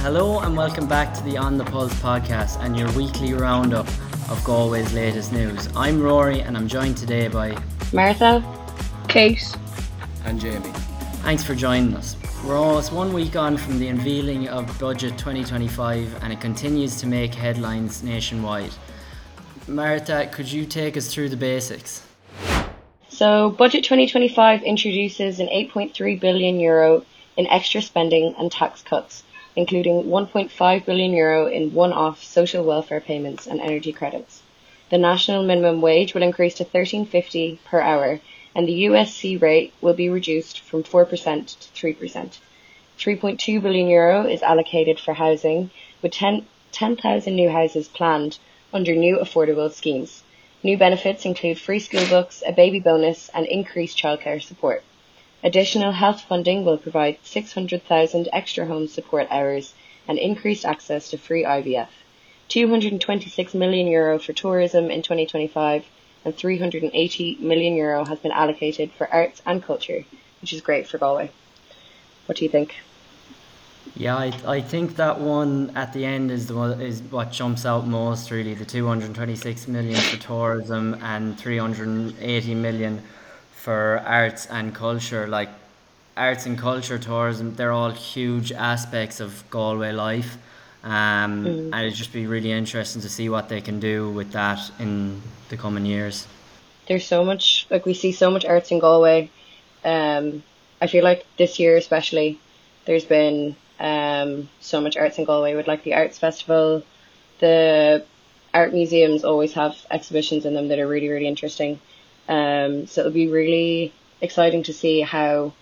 Hello and welcome back to the On the Pulse podcast and your weekly roundup of Galway's latest news. I'm Rory and I'm joined today by Martha, Kate, and Jamie. Thanks for joining us. We're almost 1 week on from the unveiling of Budget 2025 and it continues to make headlines nationwide. Martha, could you take us through the basics? So Budget 2025 introduces an €8.3 billion in extra spending and tax cuts, including €1.5 billion in one-off social welfare payments and energy credits. The national minimum wage will increase to $13.50 per hour, and the USC rate will be reduced from 4% to 3%. €3.2 billion is allocated for housing, with 10,000 new houses planned under new affordable schemes. New benefits include free school books, a baby bonus, and increased childcare support. Additional health funding will provide 600,000 extra home support hours and increased access to free IVF. €226 million for tourism in 2025 and €380 million has been allocated for arts and culture, which is great for Galway. What do you think? Yeah, I think that one at the end is what jumps out most really. The 226 million for tourism and 380 million for arts and culture. Like arts and culture, tourism, they're all huge aspects of Galway life. And it'd just be really interesting to see what they can do with that in the coming years. There's so much, we see so much arts in Galway. I feel like this year especially, there's been so much arts in Galway with the Arts Festival. The art museums always have exhibitions in them that are really, really interesting. So it'll be really exciting to see how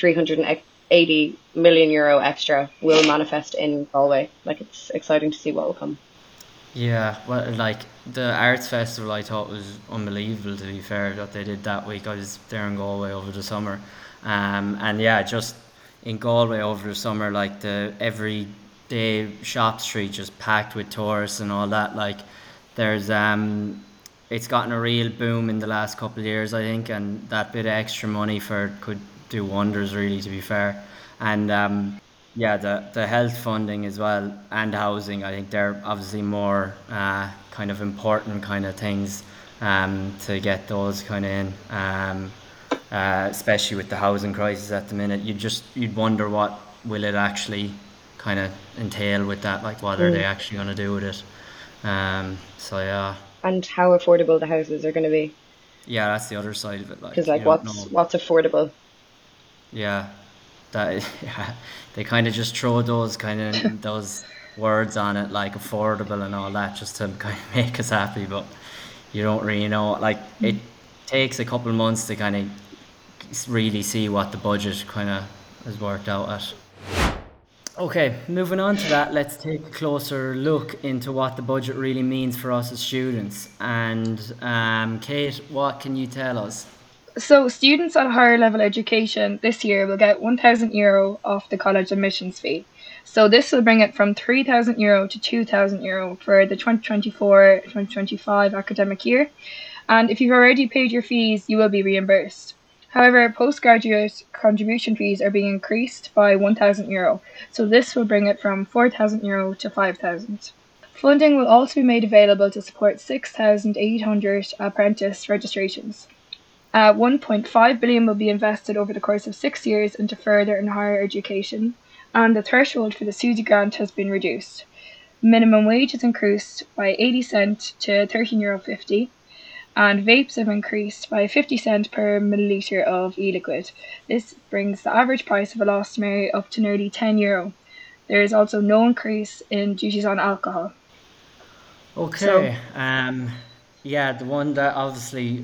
€380 million extra will manifest in Galway. It's exciting to see what will come. Yeah, well, the Arts Festival I thought was unbelievable, to be fair, that they did that week. I was there in Galway over the summer. And yeah, just in Galway over the summer, the everyday shop street just packed with tourists and all that. There's it's gotten a real boom in the last couple of years, I think, and that bit of extra money could do wonders, really, to be fair. And yeah, the health funding as well and housing, I think they're obviously more kind of important kind of things to get those kind of in. Especially with the housing crisis at the minute, you'd wonder what will it actually kind of entail with that, what are they actually going to do with it. So yeah. And how affordable the houses are going to be. Yeah, that's the other side of it. Because what's affordable? Yeah, they kind of just throw those those words on it, like affordable and all that, just to kind of make us happy, but you don't really know. It takes a couple of months to kind of really see what the budget kind of has worked out at. Okay, moving on to that, let's take a closer look into what the budget really means for us as students. And Kate, what can you tell us? So students on higher level education this year will get €1,000 off the college admissions fee. So this will bring it from €3,000 to €2,000 for the 2024-2025 academic year. And if you've already paid your fees, you will be reimbursed. However, postgraduate contribution fees are being increased by €1,000, so this will bring it from €4,000 to €5,000. Funding will also be made available to support 6,800 apprentice registrations. €1.5 billion will be invested over the course of 6 years into further and higher education, and the threshold for the SUSI grant has been reduced. Minimum wage is increased by 80 cents to €13.50. And vapes have increased by 50 cents per milliliter of e-liquid. This brings the average price of a elastomeric up to nearly €10. There is also no increase in duties on alcohol. Okay, yeah, the one that obviously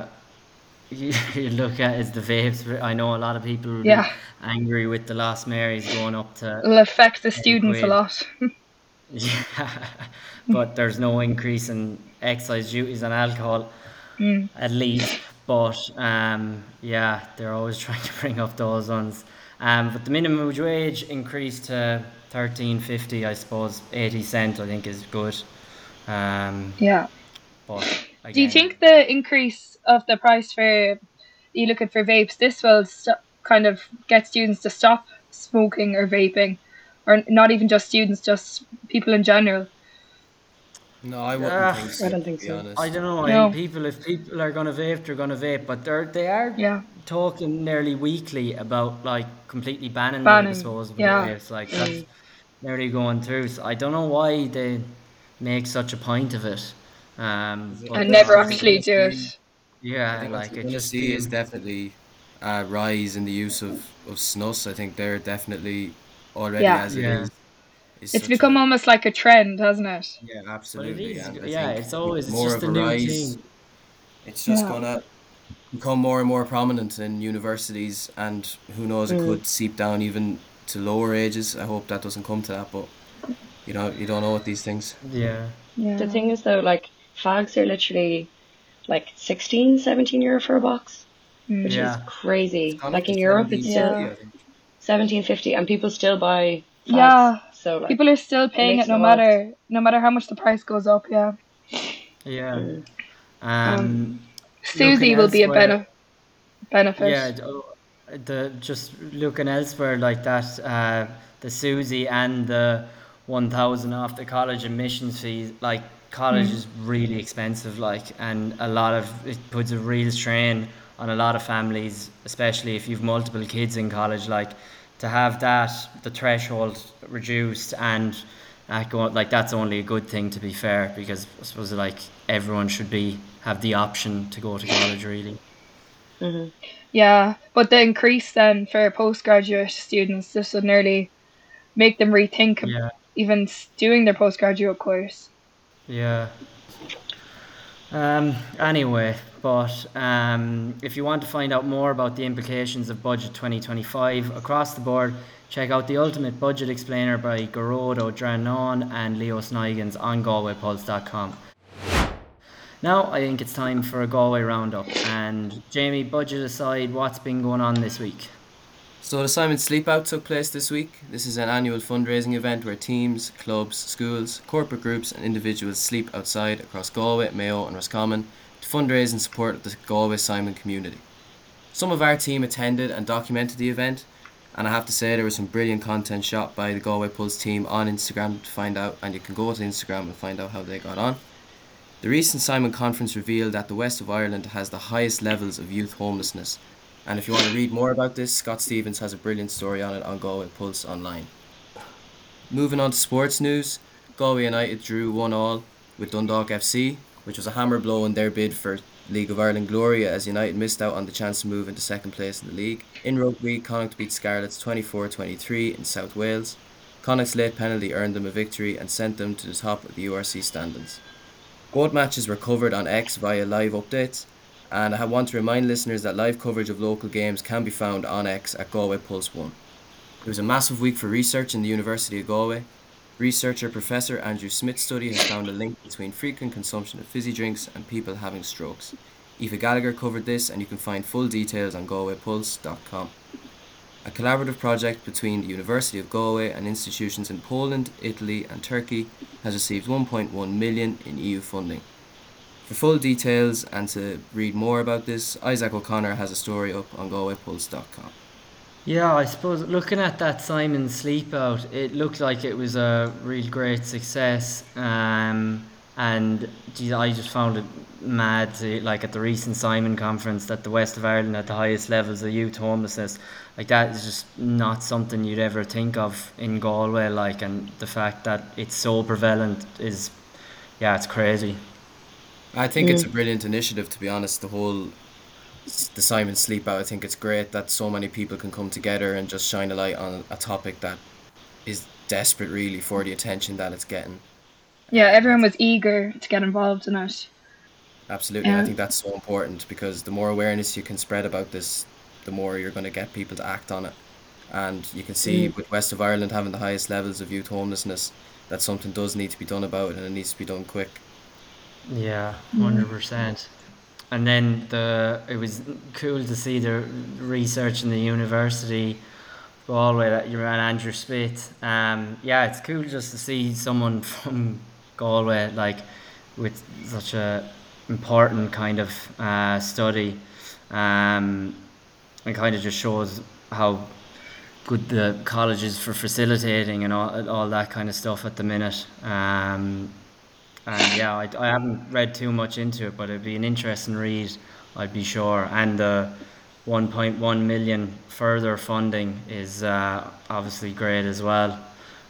you look at is the vapes. I know a lot of people will be angry with the elastomerics going up to. It'll affect the students a lot. Yeah, but there's no increase in excise duties on alcohol, at least. But yeah, they're always trying to bring up those ones. But the minimum wage increased to $13.50, I suppose. 80 cents, I think, is good. Yeah. But again, do you think the increase of the price for vapes, this will kind of get students to stop smoking or vaping? or not even just students, just people in general. No, I wouldn't Uh, think I so, don't to think be so. I honest. don't know. No, If people are gonna vape, they're gonna vape. But they are yeah, talking nearly weekly about like completely banning the banning, disposable yeah, vapes. Like that's Mm. nearly going through. So I don't know why they make such a point of it. 'Cause But and I never think what you're actually gonna do see, it. I yeah, think what like you're it gonna just see is seems. definitely a rise in the use of snus. I think they're definitely already Yeah, as it Yeah. is it's such become a almost like a trend, hasn't it? yeah, But it absolutely. is. And I Yeah, think it's with always. It's more just of a a new rise, thing. it's just Yeah, gonna become more and more prominent in universities, and who knows, it Mm. could seep down even to lower ages. I hope that doesn't come to that, but you don't know with these things. Yeah. The yeah, thing is though, like fags are literally like 16, 17 euro for a box, which mm, is Yeah. It's crazy. gone up Like to in Europe, it's still 1750, yeah, I think. 17.50, and people still buy fags. yeah. So like, People are still it paying it makes it all. no matter how much the price goes up. Yeah. Yeah. Mm. Um, Looking Susie will be a elsewhere. Yeah, benefit. the just looking elsewhere like that, the Susie and the 1,000 off the college admissions fees. Like college Mm, is really expensive, like, and a lot of it puts a real strain on a lot of families, especially if you've multiple kids in college. Like to have that the threshold reduced and that go like that's only a good thing to be fair because I suppose like everyone should be have the option to go to college really. Hmm. yeah, but the increase then for postgraduate students, this would nearly make them rethink Yeah. even doing their postgraduate course. Yeah. Anyway, but if you want to find out more about the implications of Budget 2025 across the board, check out the Ultimate Budget Explainer by Garrod O'Dranon and Leo Snigans on GalwayPulse.com. Now, I think it's time for a Galway roundup. And Jamie, budget aside, what's been going on this week? So the Simon Sleep Out took place this week. This is an annual fundraising event where teams, clubs, schools, corporate groups and individuals sleep outside across Galway, Mayo and Roscommon to fundraise in support of the Galway Simon community. Some of our team attended and documented the event, and I have to say there was some brilliant content shot by the Galway Pulse team on Instagram to find out, and you can go to Instagram and find out how they got on. The recent Simon Conference revealed that the west of Ireland has the highest levels of youth homelessness. And if you want to read more about this, Scott Stevens has a brilliant story on it on Galway Pulse online. Moving on to sports news, Galway United drew 1-1 with Dundalk FC, which was a hammer blow in their bid for League of Ireland glory as United missed out on the chance to move into second place in the league. In rugby, Connacht beat Scarlets 24-23 in South Wales. Connacht's late penalty earned them a victory and sent them to the top of the URC standings. Both matches were covered on X via live updates, and I want to remind listeners that live coverage of local games can be found on X at Galway Pulse 1. It was a massive week for research in the University of Galway. Researcher Professor Andrew Smith's study has found a link between frequent consumption of fizzy drinks and people having strokes. Aoife Gallagher covered this, and you can find full details on galwaypulse.com. A collaborative project between the University of Galway and institutions in Poland, Italy and Turkey has received 1.1 million in EU funding. For full details and to read more about this, Isaac O'Connor has a story up on galwaypulse.com. Yeah, I suppose looking at that Simon Sleep Out, it looked like it was a real great success. And geez, I just found it mad, like at the recent Simon conference, that the West of Ireland had the highest levels of youth homelessness. Like that is just not something you'd ever think of in Galway. Like, and the fact that it's so prevalent is, yeah, it's crazy. I think it's a Mm. brilliant initiative, to be honest. The Simon Sleep Out. I think it's great that so many people can come together and just shine a light on a topic that is desperate, really, for the attention that it's getting. Yeah, I everyone think was eager to get involved in it. absolutely, and I Yeah, think that's so important because the more awareness you can spread about this, the more you're going to get people to act on it. And you can see Mm. with West of Ireland having the highest levels of youth homelessness that something does need to be done about it, and it needs to be done quick. Yeah, mm, 100%. And then it was cool to see the research in the university Galway that you ran Andrew Smith. Yeah, it's cool just to see someone from Galway like with such a important kind of study. It kind of just shows how good the colleges for facilitating and all that kind of stuff at the minute. And yeah, I haven't read too much into it, but it'd be an interesting read, I'd be sure. And the 1.1 million further funding is obviously great as well.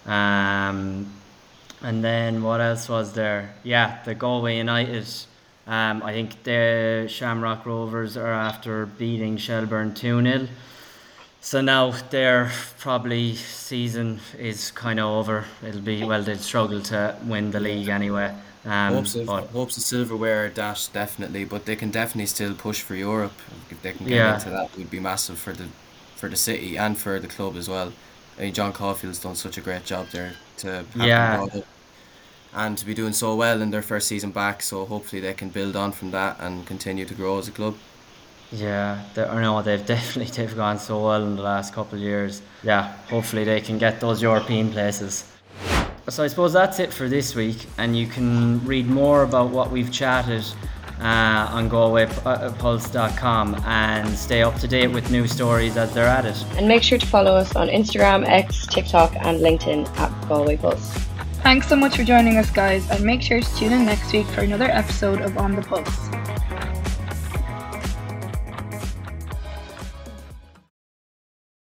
And then what else was there? Yeah, the Galway United. I think the Shamrock Rovers are after beating Shelburne 2-0. So now their probably season is kind of over. It'll be, well, they'll struggle to win the league anyway. But Hopes of silverware are dashed definitely, but they can definitely still push for Europe. If they can get yeah, into that, it would be massive for the city and for the club as well. I mean, John Caulfield's done such a great job there to have them yeah, brought up and to be doing so well in their first season back. So hopefully they can build on from that and continue to grow as a club. yeah. I know they've gone so well in the last couple of years. Yeah, hopefully they can get those European places. So I suppose that's it for this week, and you can read more about what we've chatted on GalwayPulse.com and stay up to date with new stories as they're added. And make sure to follow us on Instagram, X, TikTok and LinkedIn at Galway Pulse. Thanks so much for joining us, guys, and make sure to tune in next week for another episode of On the Pulse.